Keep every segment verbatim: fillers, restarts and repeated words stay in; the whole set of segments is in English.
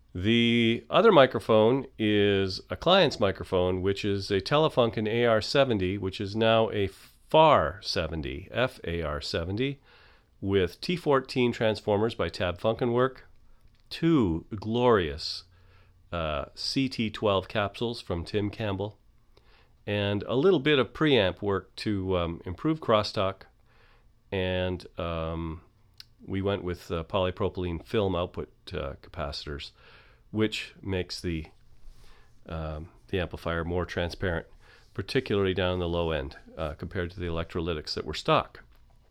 The other microphone is a client's microphone, which is a Telefunken A R seventy, which is now a FAR seventy, F A R seventy, with T fourteen transformers by Tab Funkenwerk, two glorious uh, C T twelve capsules from Tim Campbell, and a little bit of preamp work to um, improve crosstalk, and um, we went with uh, polypropylene film output uh, capacitors, which makes the um, the amplifier more transparent, particularly down the low end uh, compared to the electrolytics that were stock.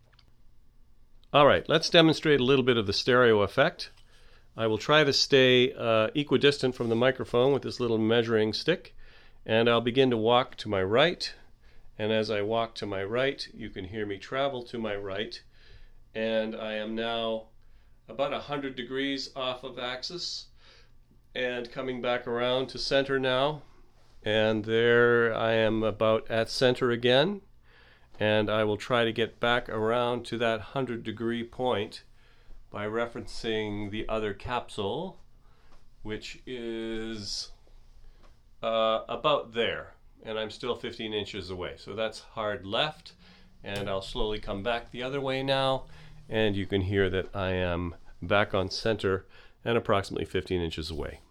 All right, let's demonstrate a little bit of the stereo effect. I will try to stay uh, equidistant from the microphone with this little measuring stick, and I'll begin to walk to my right. And as I walk to my right, you can hear me travel to my right, and I am now about one hundred degrees off of axis and coming back around to center now, and there I am about at center again, and I will try to get back around to that one hundred degree point by referencing the other capsule, which is uh, about there, and I'm still fifteen inches away. So that's hard left, and I'll slowly come back the other way now, and you can hear that I am back on center and approximately fifteen inches away.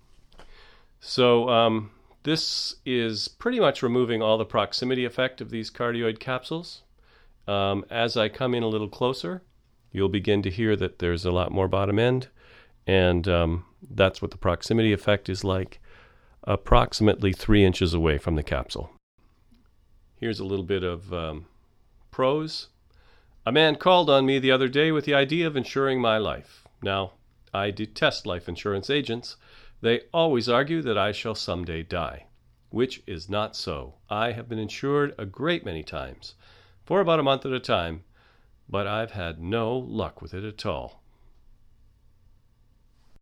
So um, this is pretty much removing all the proximity effect of these cardioid capsules. Um, as I come in a little closer, you'll begin to hear that there's a lot more bottom end, and um, that's what the proximity effect is like, approximately three inches away from the capsule. Here's a little bit of um, prose. A man called on me the other day with the idea of insuring my life. Now, I detest life insurance agents. They always argue that I shall someday die, which is not so. I have been insured a great many times, for about a month at a time, but I've had no luck with it at all.